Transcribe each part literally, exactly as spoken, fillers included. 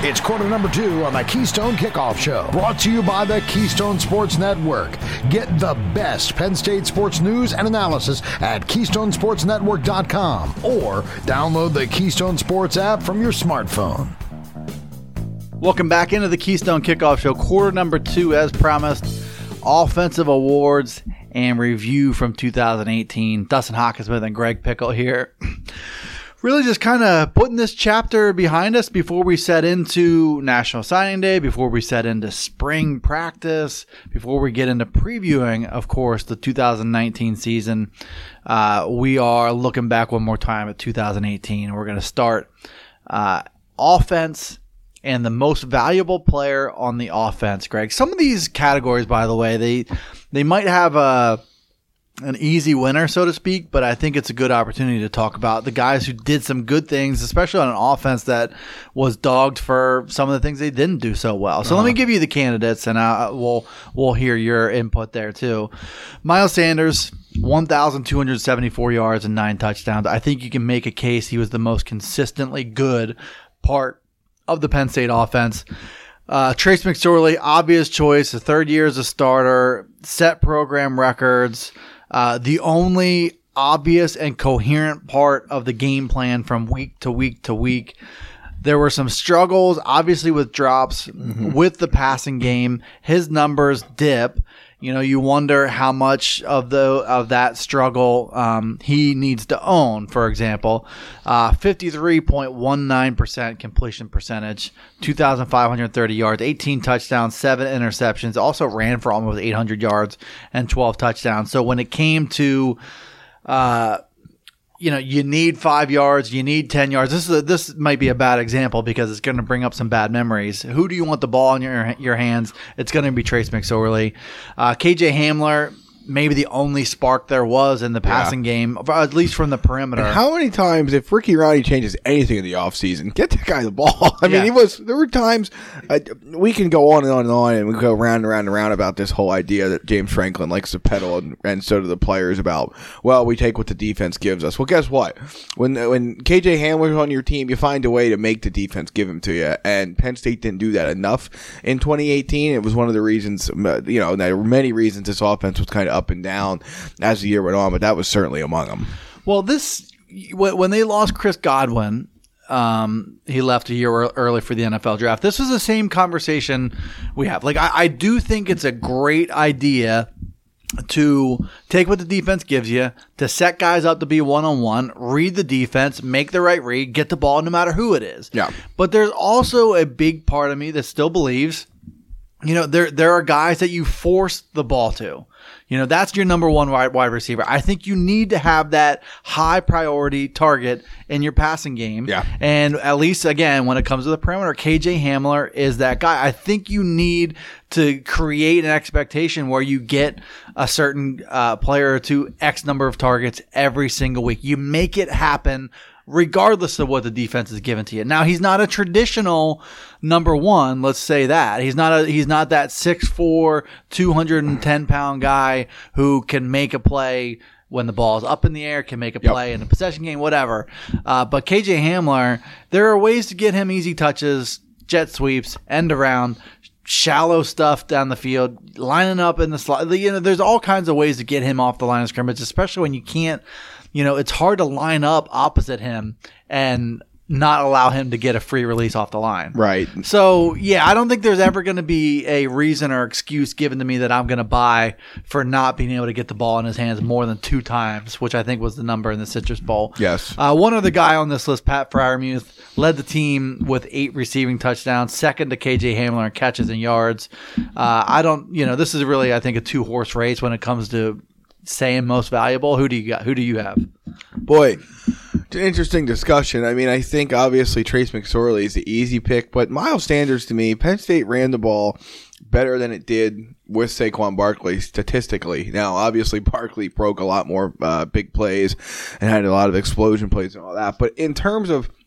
It's quarter number two on the Keystone Kickoff Show, brought to you by the Keystone Sports Network. Get the best Penn State sports news and analysis at keystone sports network dot com or download the Keystone Sports app from your smartphone. Welcome back into the Keystone Kickoff Show, quarter number two, as promised. Offensive awards and review from two thousand eighteen. Dustin Hawkinsmith and Greg Pickle here. Really just kind of putting this chapter behind us before we set into National Signing Day, before we set into spring practice, before we get into previewing, of course, the two thousand nineteen season. Uh, we are looking back one more time at two thousand eighteen. We're going to start uh, offense and the most valuable player on the offense, Greg. Some of these categories, by the way, they they might have a an easy winner, so to speak, but I think it's a good opportunity to talk about the guys who did some good things, especially on an offense that was dogged for some of the things they didn't do so well. So uh-huh. Let me give you the candidates, and I, we'll we'll hear your input there too. Miles Sanders, one thousand two hundred seventy-four yards and nine touchdowns. I think you can make a case he was the most consistently good part of the Penn State offense. Uh, Trace McSorley, obvious choice, the third year as a starter, set program records. Uh, the only obvious and coherent part of the game plan from week to week to week. There were some struggles, obviously, with drops mm-hmm. with the passing game. His numbers dip. You know, you wonder how much of the of that struggle um, he needs to own. For example, uh, fifty-three point one nine percent completion percentage, two thousand five hundred thirty yards, eighteen touchdowns, seven interceptions. Also ran for almost eight hundred yards and twelve touchdowns. So when it came to uh, you know, you need five yards, you need ten yards. This is a, this might be a bad example because it's going to bring up some bad memories. Who do you want the ball in your your hands? It's going to be Trace McSorley. Uh, K J Hamler, maybe the only spark there was in the passing yeah. game, at least from the perimeter. And how many times, if Ricky Ronnie changes anything in the offseason, get that guy the ball. I mean, yeah. he was. There were times uh, we can go on and on and on, and we go round and round and round about this whole idea that James Franklin likes to peddle, and, and so do the players about. Well, we take what the defense gives us. Well, guess what? When when K J Hamler's on your team, you find a way to make the defense give him to you, and Penn State didn't do that enough in twenty eighteen. It was one of the reasons. You know, there were many reasons this offense was kind of up and down as the year went on, but that was certainly among them. Well, this when they lost Chris Godwin, um, he left a year early for the N F L draft. This was the same conversation we have. Like, I, I do think it's a great idea to take what the defense gives you, to set guys up to be one-on-one, read the defense, make the right read, get the ball no matter who it is. Yeah. But there's also a big part of me that still believes, you know, there there are guys that you force the ball to. You know, that's your number one wide, wide receiver. I think you need to have that high priority target in your passing game. Yeah. And at least, again, when it comes to the perimeter, K J Hamler is that guy. I think you need to create an expectation where you get a certain uh, player to X number of targets every single week. You make it happen regardless of what the defense is given to you. Now, he's not a traditional number one, let's say that. He's not a he's not that six foot four, two hundred ten pound guy who can make a play when the ball is up in the air, can make a play yep. in a possession game, whatever. Uh, but K J Hamler, there are ways to get him easy touches, jet sweeps, end around, shallow stuff down the field, lining up in the slot. You know, there's all kinds of ways to get him off the line of scrimmage, especially when you can't. You know, it's hard to line up opposite him and not allow him to get a free release off the line. Right. So, yeah, I don't think there's ever going to be a reason or excuse given to me that I'm going to buy for not being able to get the ball in his hands more than two times, which I think was the number in the Citrus Bowl. Yes. Uh, one other guy on this list, Pat Freiermuth, led the team with eight receiving touchdowns, second to K J Hamler in catches and yards. Uh, I don't, you know, this is really, I think, a two-horse race when it comes to saying most valuable. Who do you got? Who do you have? Boy, it's an interesting discussion. I mean, I think obviously Trace McSorley is the easy pick, but Miles Sanders, to me, Penn State ran the ball better than it did with Saquon Barkley statistically. Now, obviously, Barkley broke a lot more uh, big plays and had a lot of explosion plays and all that, but in terms of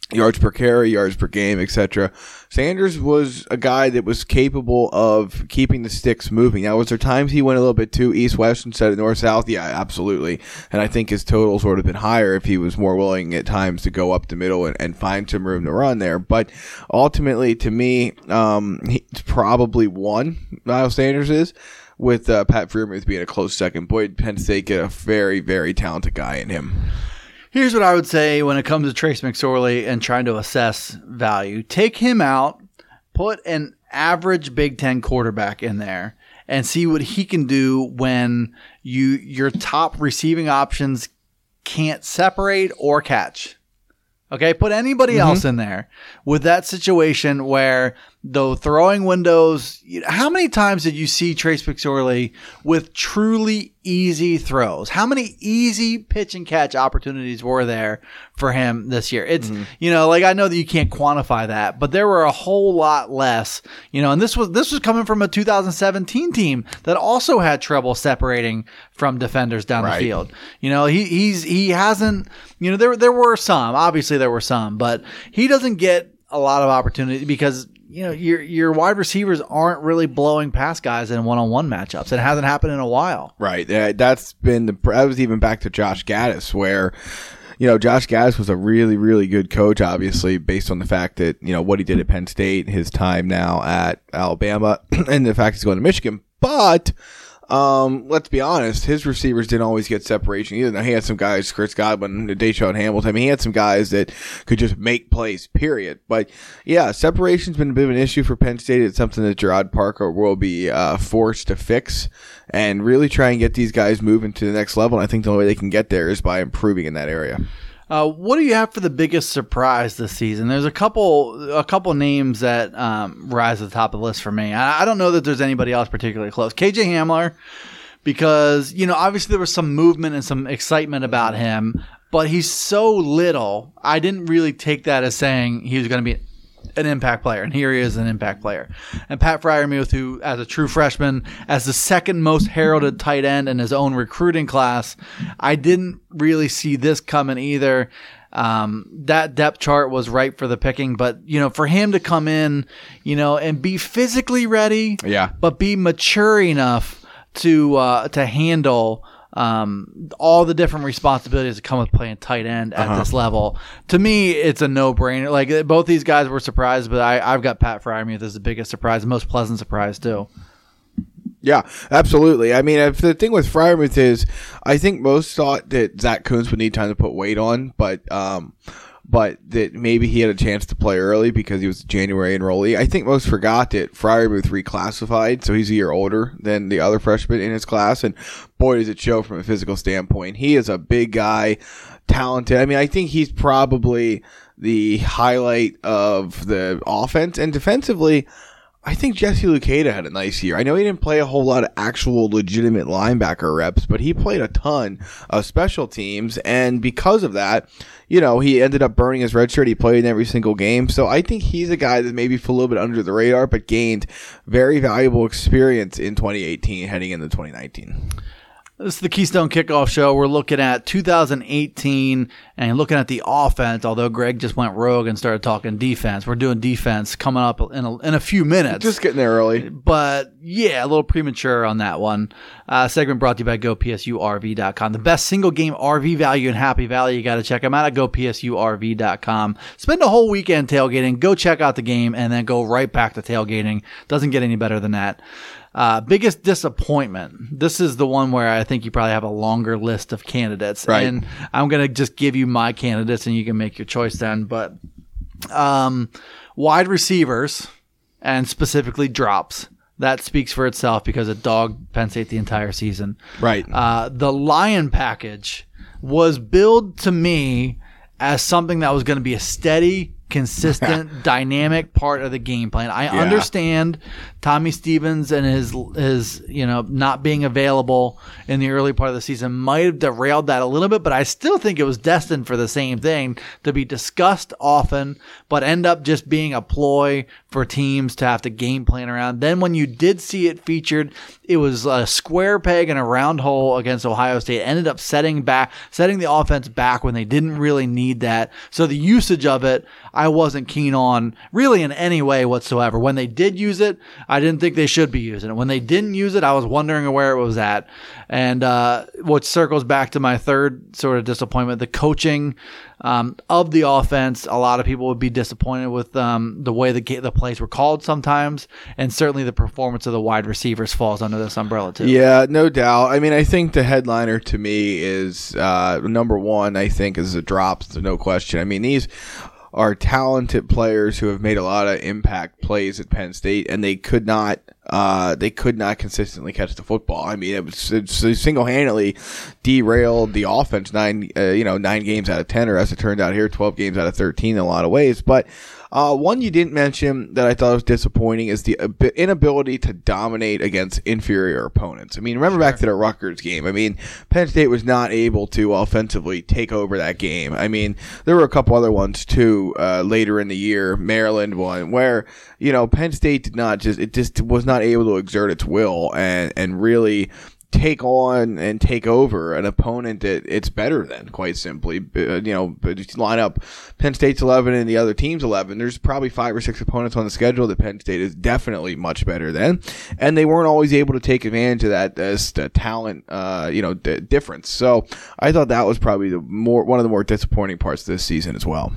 yards per carry, yards per game, et cetera. Sanders was a guy that was capable of keeping the sticks moving. Now, was there times he went a little bit too east-west instead of north-south? Yeah, absolutely. And I think his totals would have been higher if he was more willing at times to go up the middle and, and find some room to run there. But ultimately, to me, um, he's probably one, Miles Sanders is, with uh, Pat Freiermuth being a close second. Boy, Penn State get a very, very talented guy in him. Here's what I would say when it comes to Trace McSorley and trying to assess value. Take him out, put an average Big Ten quarterback in there, and see what he can do when you your top receiving options can't separate or catch. Okay, put anybody mm-hmm. else in there with that situation where the throwing windows. How many times did you see Trace McSorley with truly easy throws? How many easy pitch and catch opportunities were there for him this year? It's, mm-hmm. you know, like I know that you can't quantify that, but there were a whole lot less, you know, and this was, this was coming from a two thousand seventeen team that also had trouble separating from defenders down right. the field. You know, he, he's, he hasn't, you know, there, there were some, obviously there were some, but he doesn't get a lot of opportunity because, you know, your your wide receivers aren't really blowing past guys in one-on-one matchups. It hasn't happened in a while. Right. Uh, that's been the. That was even back to Josh Gaddis, where, you know, Josh Gaddis was a really, really good coach, obviously, based on the fact that, you know, what he did at Penn State, his time now at Alabama, and the fact he's going to Michigan. But Um, let's be honest, his receivers didn't always get separation either. Now, he had some guys, Chris Godwin, Deshaun Hamilton. I mean, he had some guys that could just make plays, period. But, yeah, separation's been a bit of an issue for Penn State. It's something that Gerard Parker will be uh, forced to fix and really try and get these guys moving to the next level. And I think the only way they can get there is by improving in that area. Uh, what do you have for the biggest surprise this season? There's a couple, a couple names that um, rise to the top of the list for me. I, I don't know that there's anybody else particularly close. K J Hamler, because you know obviously there was some movement and some excitement about him, but he's so little. I didn't really take that as saying he was going to be an impact player, and here he is, an impact player. And Pat Freiermuth, who as a true freshman, as the second most heralded tight end in his own recruiting class, I didn't really see this coming either. Um, that depth chart was ripe for the picking, but you know, for him to come in, you know, and be physically ready, yeah, but be mature enough to uh, to handle Um, all the different responsibilities that come with playing tight end at uh-huh. this level. To me, it's a no-brainer. Like, both these guys were surprised, but I, I've got Pat Freiermuth as the biggest surprise, the most pleasant surprise, too. Yeah, absolutely. I mean, if the thing with Freiermuth is, I think most thought that Zach Kuntz would need time to put weight on, but um, but that maybe he had a chance to play early because he was a January enrollee. I think most forgot that Freiermuth reclassified, so he's a year older than the other freshmen in his class, and boy, does it show from a physical standpoint. He is a big guy, talented. I mean, I think he's probably the highlight of the offense, and defensively, I think Jesse Luketa had a nice year. I know he didn't play a whole lot of actual legitimate linebacker reps, but he played a ton of special teams, and because of that, you know, he ended up burning his red shirt. He played in every single game. So I think he's a guy that maybe flew a little bit under the radar, but gained very valuable experience in twenty eighteen heading into twenty nineteen. This is the Keystone Kickoff Show. We're looking at two thousand eighteen and looking at the offense, although Greg just went rogue and started talking defense. We're doing defense coming up in a, in a few minutes. Just getting there early. But, yeah, a little premature on that one. Uh, segment brought to you by Go P S U R V dot com. The best single-game R V value in Happy Valley. You got to check them out at Go P S U R V dot com. Spend a whole weekend tailgating. Go check out the game and then go right back to tailgating. Doesn't get any better than that. Uh, biggest disappointment. This is the one where I think you probably have a longer list of candidates. Right. And I'm going to just give you my candidates and you can make your choice then. But um, wide receivers and specifically drops. That speaks for itself because it dogged Penn State the entire season. Right. Uh, the Lion package was billed to me as something that was going to be a steady, consistent, dynamic part of the game plan. I Yeah. understand Tommy Stevens and his his you know not being available in the early part of the season might have derailed that a little bit, but I still think it was destined for the same thing, to be discussed often, but end up just being a ploy for teams to have to game plan around. Then when you did see it featured, it was a square peg in a round hole against Ohio State. It ended up setting back, setting the offense back when they didn't really need that. So the usage of it, I wasn't keen on really in any way whatsoever. When they did use it, I didn't think they should be using it. When they didn't use it, I was wondering where it was at. And uh, which circles back to my third sort of disappointment, the coaching um, of the offense. A lot of people would be disappointed with um, the way the ga- the plays were called sometimes, and certainly the performance of the wide receivers falls under this umbrella too. Yeah, no doubt. I mean, I think the headliner to me is uh, number one, I think, is the drops, no question. I mean, these are talented players who have made a lot of impact plays at Penn State, and they could not uh, they could not consistently catch the football. I mean, it was, it single-handedly derailed the offense nine uh, you know nine games out of ten, or as it turned out here, twelve games out of thirteen in a lot of ways. But Uh, one you didn't mention that I thought was disappointing is the inability to dominate against inferior opponents. I mean, remember back to the Rutgers game. I mean, Penn State was not able to offensively take over that game. I mean, there were a couple other ones too uh, later in the year. Maryland one where, you know, Penn State did not just, it just was not able to exert its will and, and really take on and take over an opponent that it's better than, quite simply. Uh, you know, but if you line up Penn State's eleven and the other team's eleven, there's probably five or six opponents on the schedule that Penn State is definitely much better than, and they weren't always able to take advantage of that as the talent, uh, you know, d- difference. So I thought that was probably the more one of the more disappointing parts this season as well.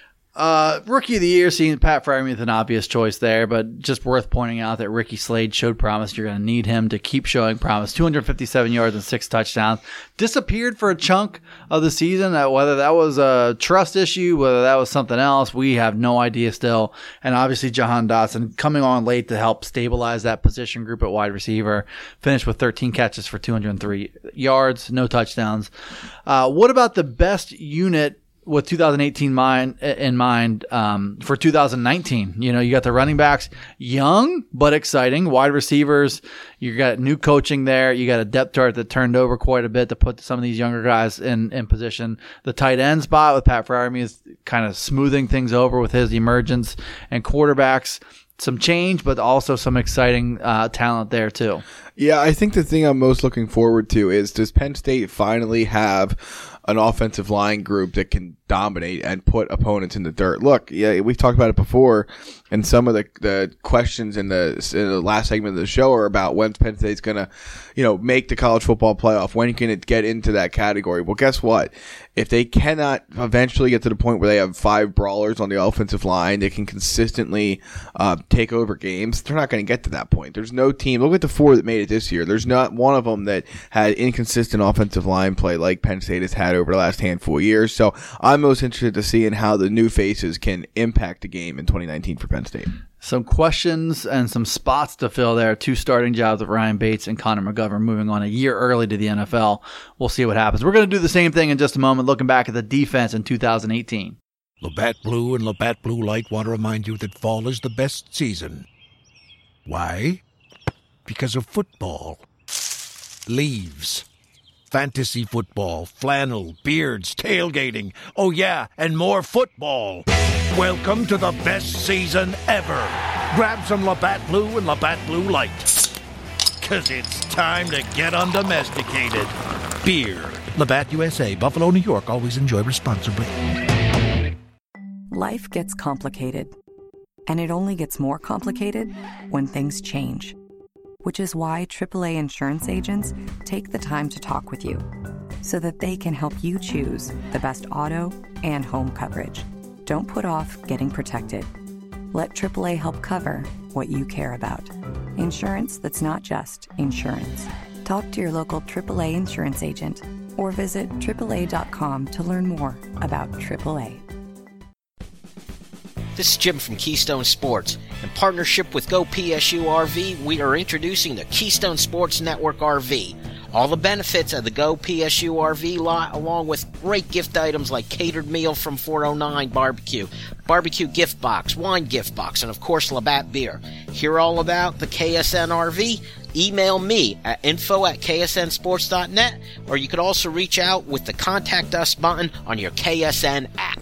Uh, Rookie of the Year seems Pat Freiermuth an obvious choice there, but just worth pointing out that Ricky Slade showed promise. You're going to need him to keep showing promise. two hundred fifty-seven yards and six touchdowns. Disappeared for a chunk of the season. Uh, whether that was a trust issue, whether that was something else, we have no idea still. And obviously Jahan Dotson coming on late to help stabilize that position group at wide receiver. Finished with thirteen catches for two hundred three yards, no touchdowns. Uh, what about the best unit with two thousand eighteen mind, in mind um, for two thousand nineteen? You know, you got the running backs, young but exciting. Wide receivers, you got new coaching there. You got a depth chart that turned over quite a bit to put some of these younger guys in, in position. The tight end spot with Pat Freiermuth kind of smoothing things over with his emergence, and quarterbacks, some change, but also some exciting uh, talent there too. Yeah, I think the thing I'm most looking forward to is, does Penn State finally have an offensive line group that can dominate and put opponents in the dirt? Look, yeah, we've talked about it before, and some of the, the questions in the, in the last segment of the show are about when Penn State's going to, you know, make the college football playoff. When can it get into that category? Well, guess what? If they cannot eventually get to the point where they have five brawlers on the offensive line that can consistently uh, take over games, they're not going to get to that point. There's no team. Look at the four that made it this year. There's not one of them that had inconsistent offensive line play like Penn State has had over the last handful of years. So I'm most interested to see in how the new faces can impact the game in twenty nineteen for Penn State. Some questions and some spots to fill there. Two starting jobs with Ryan Bates and Connor McGovern moving on a year early to the N F L. We'll see what happens. We're going to do the same thing in just a moment, looking back at the defense in two thousand eighteen. Labatt Blue and Labatt Blue Light want to remind you that fall is the best season. Why? Because of football. Leaves. Fantasy football, flannel, beards, tailgating. Oh yeah, and more football. Welcome to the best season ever. Grab some Labatt Blue and Labatt Blue Light. Cause it's time to get undomesticated. Beer. Labatt U S A, Buffalo, New York. Always enjoy responsibly. Life gets complicated. And it only gets more complicated when things change. Which is why triple A insurance agents take the time to talk with you, so that they can help you choose the best auto and home coverage. Don't put off getting protected. Let triple A help cover what you care about. Insurance that's not just insurance. Talk to your local triple A insurance agent or visit triple A dot com to learn more about triple A. This is Jim from Keystone Sports. In partnership with Go P S U R V, we are introducing the Keystone Sports Network R V, All the benefits of the Go P S U R V lot, along with great gift items like catered meal from four oh nine Barbecue, barbecue gift box, wine gift box, and of course Labatt beer. Hear all about the K S N R V? Email me at info at k s n sports dot net, or you could also reach out with the Contact Us button on your K S N app.